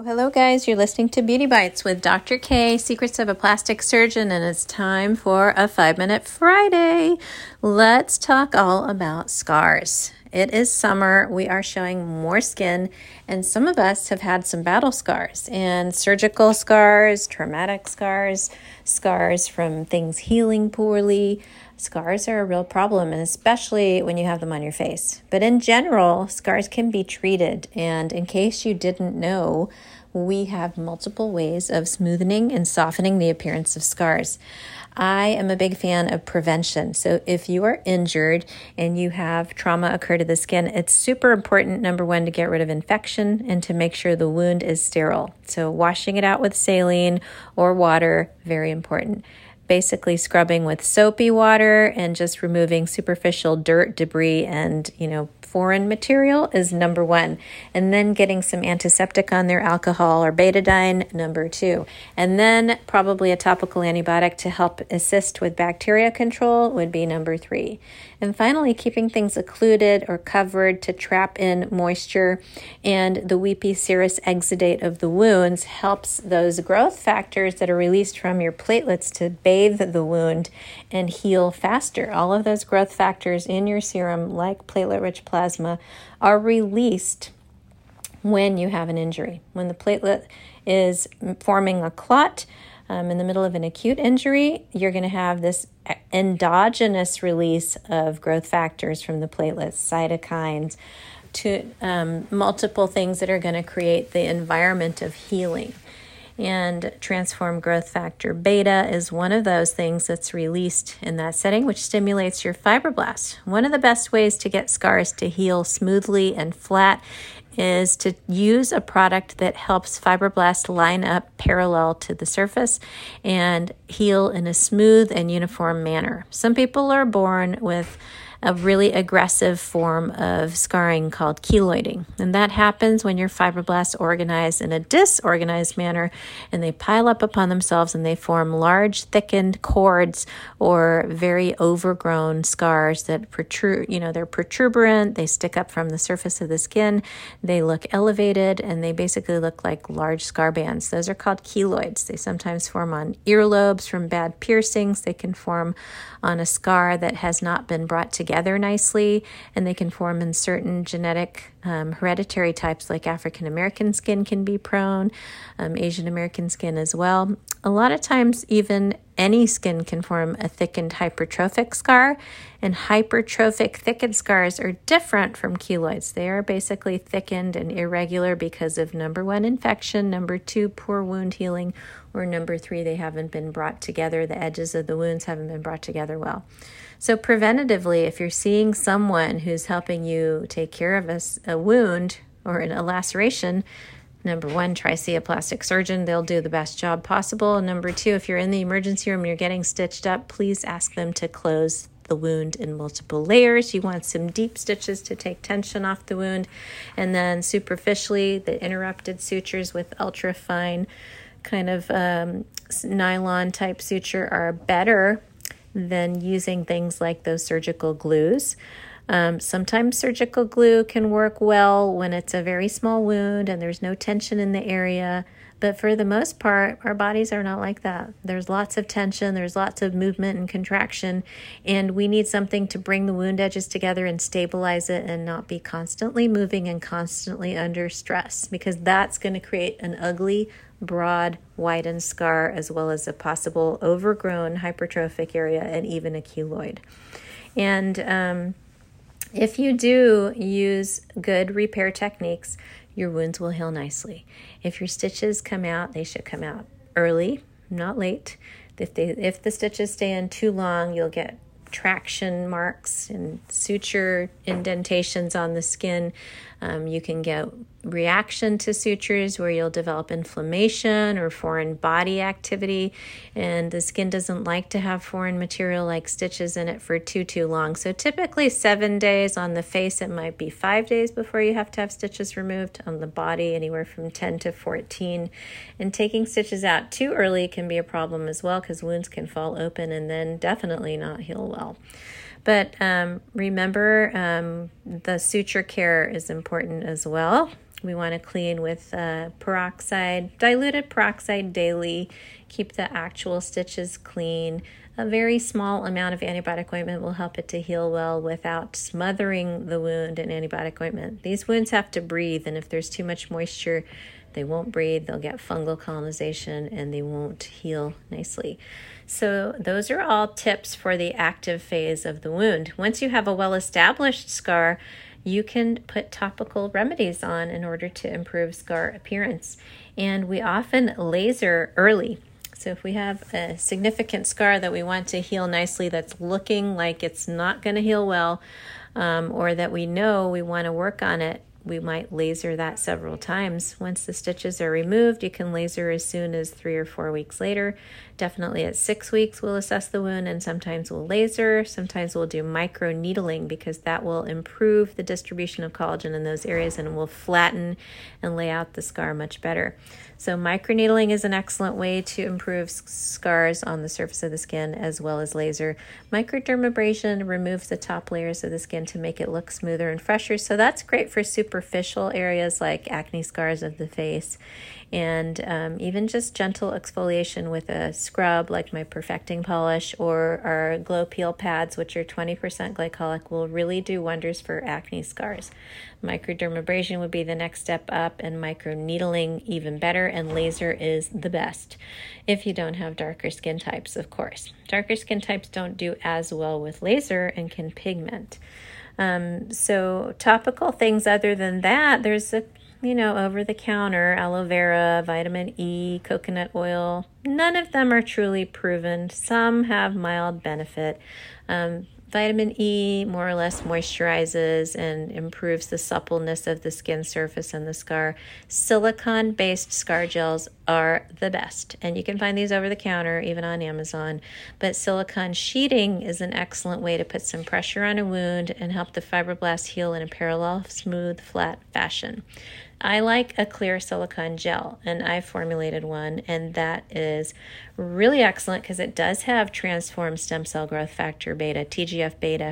Hello guys, you're listening to Beauty Bites with Dr. K, Secrets of a Plastic Surgeon, and it's time for a 5-Minute Friday. Let's talk all about scars. It is summer, we are showing more skin, and some of us have had some battle scars, and surgical scars, traumatic scars, scars from things healing poorly. Scars are a real problem, and especially when you have them on your face. But in general, scars can be treated, and in case you didn't know, we have multiple ways of smoothing and softening the appearance of scars. I am a big fan of prevention. So if you are injured and you have trauma occur to the skin, it's super important, number one, to get rid of infection and to make sure the wound is sterile. So washing it out with saline or water, very important. Basically scrubbing with soapy water and just removing superficial dirt, debris, and, foreign material is number one. And then getting some antiseptic on there, alcohol or betadine, number two. And then probably a topical antibiotic to help assist with bacteria control would be number three. And finally, keeping things occluded or covered to trap in moisture, and the weepy serous exudate of the wounds helps those growth factors that are released from your platelets to bathe the wound and heal faster. All of those growth factors in your serum, like platelet-rich plasma, are released when you have an injury. When the platelet is forming a clot, in the middle of an acute injury, you're going to have this endogenous release of growth factors from the platelets, cytokines, to multiple things that are going to create the environment of healing. And transform growth factor beta is one of those things that's released in that setting, which stimulates your fibroblasts. One of the best ways to get scars to heal smoothly and flat is to use a product that helps fibroblasts line up parallel to the surface and heal in a smooth and uniform manner. Some people are born with a really aggressive form of scarring called keloiding. And that happens when your fibroblasts organize in a disorganized manner, and they pile up upon themselves and they form large, thickened cords or very overgrown scars that protrude. They're protuberant, they stick up from the surface of the skin, they look elevated, and they basically look like large scar bands. Those are called keloids. They sometimes form on earlobes from bad piercings. They can form on a scar that has not been brought together nicely, and they can form in certain genetic hereditary types, like African American skin can be prone, Asian American skin as well. A lot of times even any skin can form a thickened hypertrophic scar, and hypertrophic thickened scars are different from keloids. They are basically thickened and irregular because of number one, infection, number two, poor wound healing, or number three, they haven't been brought together. The edges of the wounds haven't been brought together well. So preventatively, if you're seeing someone who's helping you take care of a wound or a laceration, number one, try see a plastic surgeon. They'll do the best job possible. Number two, if you're in the emergency room and you're getting stitched up, please ask them to close the wound in multiple layers. You want some deep stitches to take tension off the wound. And then superficially, the interrupted sutures with ultra fine kind of nylon type suture are better than using things like those surgical glues. Sometimes surgical glue can work well when it's a very small wound and there's no tension in the area. But for the most part, our bodies are not like that. There's lots of tension, there's lots of movement and contraction, and we need something to bring the wound edges together and stabilize it and not be constantly moving and constantly under stress, because that's going to create an ugly, broad, widened scar, as well as a possible overgrown hypertrophic area and even a keloid. And if you do use good repair techniques, your wounds will heal nicely. If your stitches come out, they should come out early, not late. If the stitches stay in too long, you'll get traction marks and suture indentations on the skin. You can get reaction to sutures where you'll develop inflammation or foreign body activity, and the skin doesn't like to have foreign material like stitches in it for too long. So typically 7 days. On the face, it might be 5 days before you have to have stitches removed. On the body, anywhere from 10 to 14. And taking stitches out too early can be a problem as well, because wounds can fall open and then definitely not heal well. But remember, the suture care is important as well. We want to clean with peroxide, diluted peroxide daily. Keep the actual stitches clean. A very small amount of antibiotic ointment will help it to heal well without smothering the wound in antibiotic ointment. These wounds have to breathe, and if there's too much moisture, they won't breathe, they'll get fungal colonization, and they won't heal nicely. So those are all tips for the active phase of the wound. Once you have a well-established scar, you can put topical remedies on in order to improve scar appearance. And we often laser early. So if we have a significant scar that we want to heal nicely that's looking like it's not going to heal well, or that we know we want to work on it, we might laser that several times. Once the stitches are removed, you can laser as soon as 3 or 4 weeks later. Definitely at 6 weeks, we'll assess the wound, and sometimes we'll laser. Sometimes we'll do micro needling because that will improve the distribution of collagen in those areas and will flatten and lay out the scar much better. So microneedling is an excellent way to improve scars on the surface of the skin, as well as laser. Microdermabrasion removes the top layers of the skin to make it look smoother and fresher. So that's great for superficial areas like acne scars of the face. And even just gentle exfoliation with a scrub like my Perfecting Polish or our Glow Peel pads, which are 20% glycolic, will really do wonders for acne scars. Microdermabrasion would be the next step up, and microneedling even better, and laser is the best if you don't have darker skin types, of course. Darker skin types don't do as well with laser and can pigment. So topical things other than that, there's a over-the-counter aloe vera, vitamin E, coconut oil. None of them are truly proven. Some have mild benefit. Vitamin E more or less moisturizes and improves the suppleness of the skin surface and the scar. Silicone-based scar gels are the best, and you can find these over the counter, even on Amazon. But silicone sheeting is an excellent way to put some pressure on a wound and help the fibroblasts heal in a parallel, smooth, flat fashion. I like a clear silicone gel, and I formulated one, and that is really excellent because it does have transformed stem cell growth factor beta, TGF beta,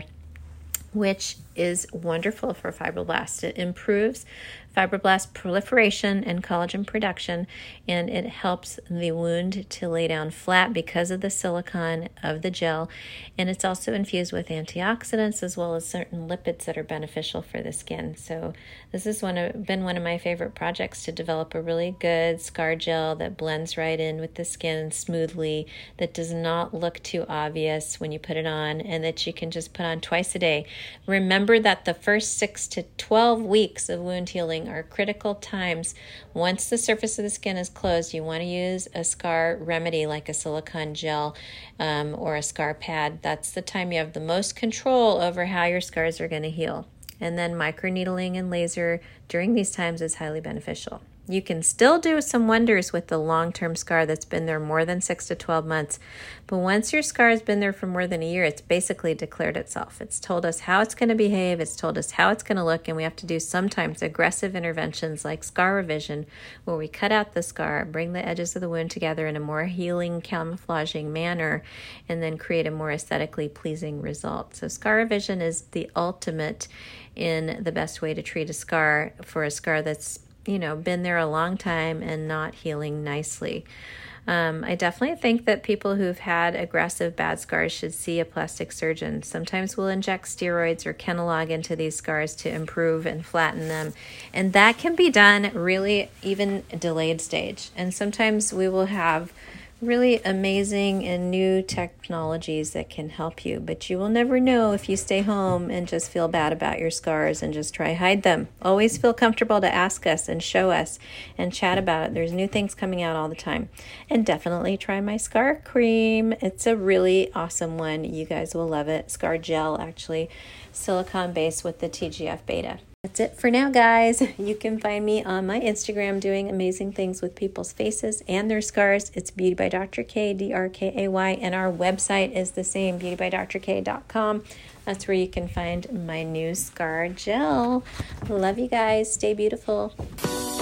which is wonderful for fibroblasts. It improves fibroblast proliferation and collagen production, and it helps the wound to lay down flat because of the silicone of the gel. And it's also infused with antioxidants as well as certain lipids that are beneficial for the skin. So this has been one of my favorite projects, to develop a really good scar gel that blends right in with the skin smoothly, that does not look too obvious when you put it on, and that you can just put on twice a day. Remember that the first 6 to 12 weeks of wound healing are critical times. Once the surface of the skin is closed, you want to use a scar remedy like a silicone gel or a scar pad. That's the time you have the most control over how your scars are going to heal. And then microneedling and laser during these times is highly beneficial. You can still do some wonders with the long-term scar that's been there more than 6 to 12 months. But once your scar has been there for more than a year, it's basically declared itself. It's told us how it's going to behave. It's told us how it's going to look. And we have to do sometimes aggressive interventions like scar revision, where we cut out the scar, bring the edges of the wound together in a more healing, camouflaging manner, and then create a more aesthetically pleasing result. So scar revision is the ultimate in the best way to treat a scar, for a scar that's been there a long time and not healing nicely. I definitely think that people who've had aggressive bad scars should see a plastic surgeon. Sometimes we'll inject steroids or Kenalog into these scars to improve and flatten them. And that can be done really even delayed stage. And sometimes we will have really amazing and new technologies that can help you, but you will never know if you stay home and just feel bad about your scars and just try hide them. Always feel comfortable to ask us and show us and chat about it. There's new things coming out all the time. And definitely try my scar cream. It's a really awesome one. You guys will love it. Scar gel, actually, silicone based with the TGF beta. That's it for now, guys. You can find me on my Instagram doing amazing things with people's faces and their scars. It's Beauty by Dr. K, DRKAY, and our website is the same, beautybydrk.com. That's where you can find my new scar gel. Love you guys. Stay beautiful.